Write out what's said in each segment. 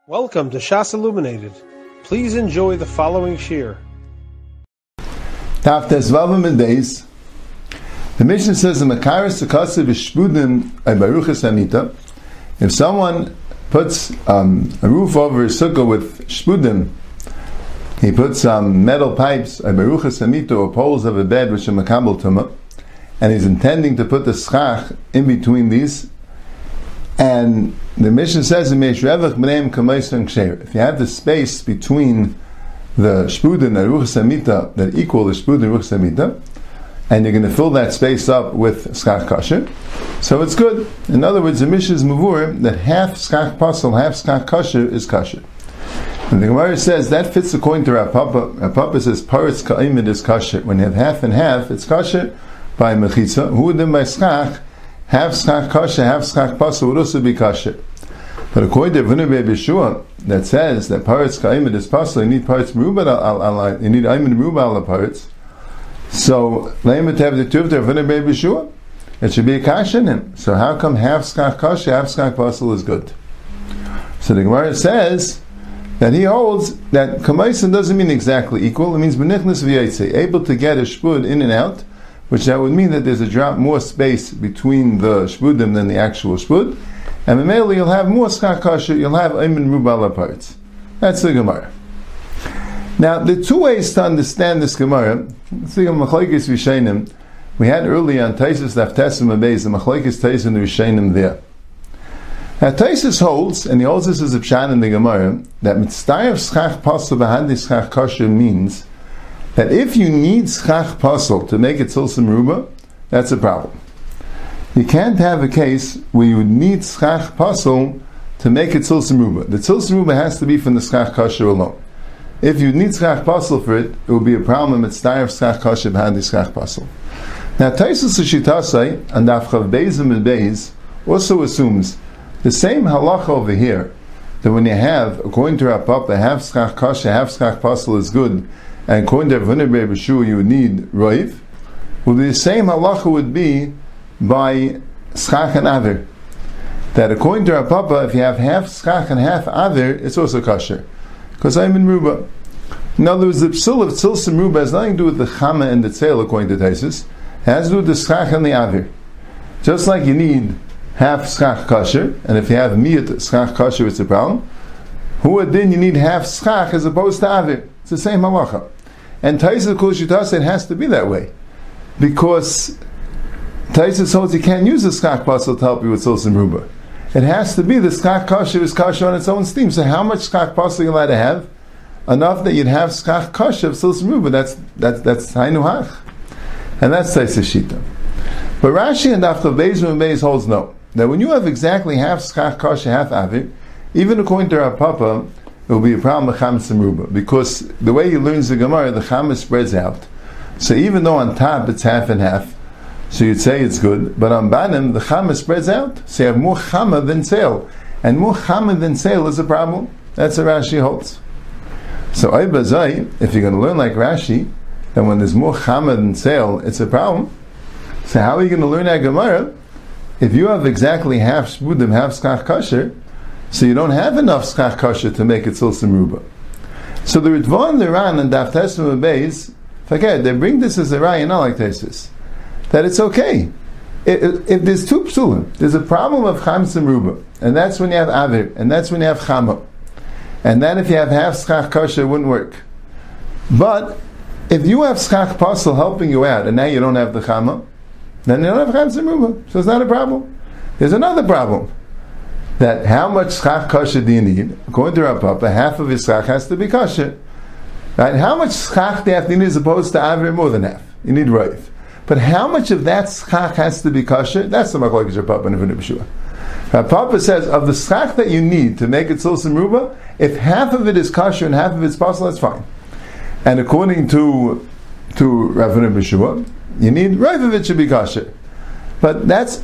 Welcome to Shas Illuminated. Please enjoy the following shir. Taftes Vavim and Beis. The Mishnah says the Makaris Sekasa V'Shbudim Baruchas Amita. If someone puts a roof over his sukkah with shbudim, he puts some metal pipes, Baruchas Amita, or poles of a bed which are makabel tumah, and he's intending to put the schach in between these. And the Mishnah says in if you have the space between the shbudim and ruchas amita that equal the shbudim and ruchas amita, and you're going to fill that space up with schach kasher, so it's good. In other words, the Mishnah is mavur that half schach pasal, half schach kasher is kasher. And the Gemara says that fits according to Rav Papa. Rav Papa says paritz ka'imid is kasher. When you have half and half, it's kasher by mechitza. Who then by schach? Half schach kasher, half schach pasal would also be kasher. But according to Ravina Be'er Yeshua, that says that paritz ka'imid is pasal, you need paritz merubah al you need aymin merubah al paritz. So leimet have the tuv to Ravina Be'er Yeshua, it should be a kasher in him. So how come half schach kasher, half schach pasal is good? So the Gemara says that he holds that kamaisin doesn't mean exactly equal. It means benichnas v'yaitze, able to get a shbud in and out, which that would mean that there's a drop more space between the shbudim than the actual shbud, and immediately you'll have more schach kasher, you'll have aymin merubah parts. That's the Gemara. Now, the two ways to understand this Gemara, let's think of machlokes rishonim. We had earlier on Taisus Daftesim Abeis, the machlokes Taisus and the rishonim there. Now, Taisus holds, and he holds this as a pshat in the Gemara, that mitzdayev schach pasel b'handi schach kasher means that if you need schach pasel to make it tzilsim merubah, that's a problem. You can't have a case where you would need schach pasel to make it tzilsim merubah. The tzilsim merubah has to be from the schach kasher alone. If you need schach pasel for it, it will be a problem. It's mitzdayev schach kasher b'handi schach pasel. Now, Taisus Shitasai and Daf Chav Beizim and Beis also assumes the same halacha over here, that when you have, according to Rav Papa, half schach kasher, half schach pasel is good, and according to Ravina Be'er Yeshua, you would need roiv, well, the same halacha would be by schach and aver. That according to Rav Papa, if you have half schach and half aver, it's also kasher. Because I'm in merubah. In other words, the psul of tzilsim merubah has nothing to do with the chama and the tzeil, according to Taisus. It has to do with the schach and the aver. Just like you need half schach kasher, and if you have miyat schach kasher, it's a problem. Who then you need half schach as opposed to aver. It's the same halacha. And Taisus Kol Shitas, it has to be that way, because Taisus holds you can't use the schach pasel to help you with tzilsim merubah. It has to be the schach kasher is kasher on its own steam. So how much schach pasel you allowed to have? Enough that you'd have schach kasher of tzilsim merubah. That's hainu hach, and that's Taisus Shita. But Rashi and Daf Chav Beis and Beis holds no. That when you have exactly half schach kasher, half avir, even according to Rav Papa, it will be a problem with chametz and merubah, because the way he learns the Gemara, the chametz spreads out. So even though on top it's half and half, so you'd say it's good, but on banim the chametz spreads out. So you have more chama than tzeil, and more chama than tzeil is a problem. That's what Rashi holds. So Aybazai, if you're going to learn like Rashi, then when there's more chama than tzeil, it's a problem. So how are you going to learn that Gemara if you have exactly half shbudim, half schach kasher? So you don't have enough schach kasher to make it tzilsim merubah. So the Ritva and the Ran and Daf Tessim Beis, forget, they bring this as a raya, not like Taisus, that it's okay. If there's two psulim, there's a problem of chametz and merubah, and that's when you have avir, and that's when you have chama, and then if you have half schach kasher, it wouldn't work. But if you have schach pasel helping you out, and now you don't have the chama, then you don't have chametz and merubah, so it's not a problem. There's another problem. That how much schach kasher do you need? According to Rav Papa, half of his schach has to be kasher. Right? How much schach do you have to need as opposed to avir? More than half. You need roiv. But how much of that schach has to be kasher? That's the machlokes Rav Papa and Ravina Be'er Yeshua. Rav Papa says, of the schach that you need to make it tzilsim merubah, if half of it is kasher and half of it's pasel, that's fine. And according to Ravina Be'er Yeshua, you need roiv of it should be kasher. But that's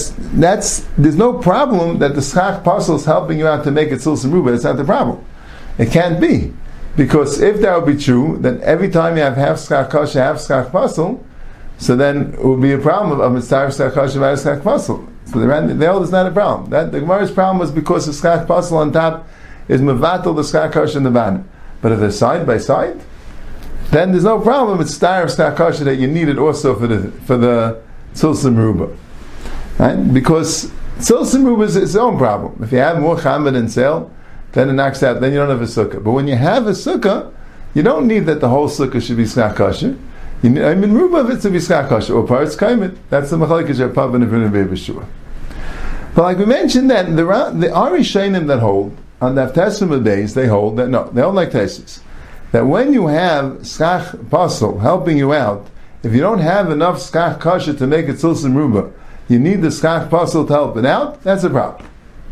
there's no problem that the schach pasel is helping you out to make it tzilsim merubah. It's not the problem. It can't be, because if that would be true, then every time you have half schach kasher, half schach pasel, so then it would be a problem of mitzdayev schach kasher by schach pasel. So the old is not a problem. That the Gemara's problem was because the schach pasel on top is mevatel the schach kasha in the bottom. But if they're side by side, then there's no problem. It's star of schach kasha that you need it also for the tzilsa meruba, right? Because tzilsa meruba is its own problem. If you have more chamed and sale, then it knocks out. Then you don't have a sukkah. But when you have a sukkah, you don't need that the whole sukkah should be schach kasha. Meruba of it to be schach kasha or parts kaimet. That's the machlekes of Papa and Avinu B'Yeshua. But like we mentioned, that the Ari Shainim that hold on the Haftarah days, they hold that no, they don't like tesis. That when you have schach pasel helping you out, if you don't have enough schach kasha to make it tzilsa meruba, you need the schach pasel to help it out. That's a problem.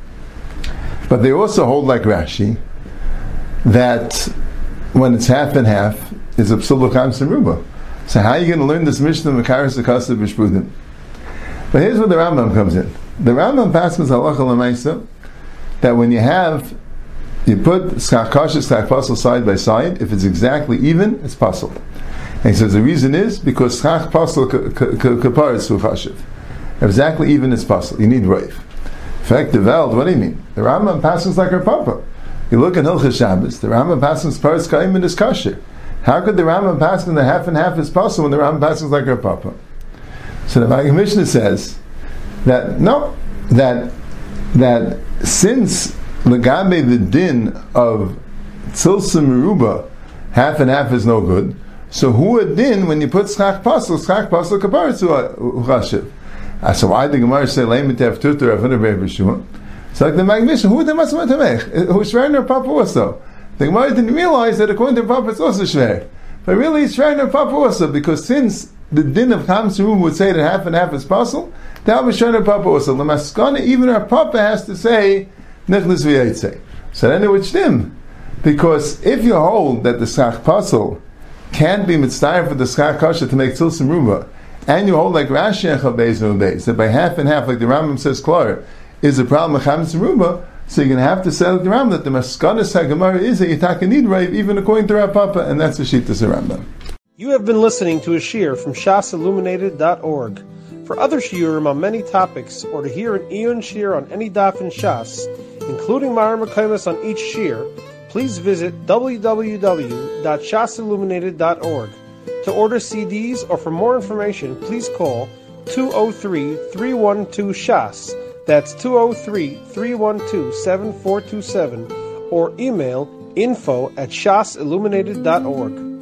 But they also hold like Rashi that when it's half and half, is a psul l'cham meruba. So how are you going to learn this Mishnah Makaris Akasav B'Shpudim? But here's where the Rambam comes in. The Rambam passes halacha l'maisa that when you put schach kasha, schach pasel side by side, if it's exactly even, it's pasel. And he says the reason is because schach pasel kaparis hu chashiv. Exactly even is pasel. You need raiv. In fact, the Veld, what do you mean? The Rambam passes like her papa. You look at Hilchos Shabbos, the Rambam passes paris kaimin is kasher. How could the Rambam pass in the half and half is pasel when the Rambam passes like her papa? So the Maggid Mishnah says that no, that since legabe the din of tzilsa meruba, half and half is no good. So who a din when you put schach pasel kaparis hu chashiv? So why the Gemara say leimet tuter avinu b'Yeshua? So like the Maggid Mishnah, who the masma tamech? Who shver her papa also? The Gemara didn't realize that according to papa it's also shver, but really it's shver her papa also because since the din of Chams Meruba would say that half and half is pasel, that was shver her papa also. The maskana even our papa has to say nichnas v'yaitze. So then it would stim, because if you hold that the schach pasel can't be mitzvah for the schach kasha to make tzilsa meruba, and you hold like Rashi and Chabez days that by half and half, like the Rambam says, Klar, is a problem of Chametz Meruba, so you're going to have to say like the Rambam that the Maskanas HaGemara is that you taka need raiv even according to Rav Papa, and that's the Shittas of Rambam. You have been listening to a shiur from shasilluminated.org. For other shiurim on many topics, or to hear an Iyun shiur on any daf in Shas, including Mareh Mekomos on each shiur, please visit www.shasilluminated.org. To order CDs or for more information, please call 203-312-SHAS. That's 203-312-7427, or email info@shasilluminated.org.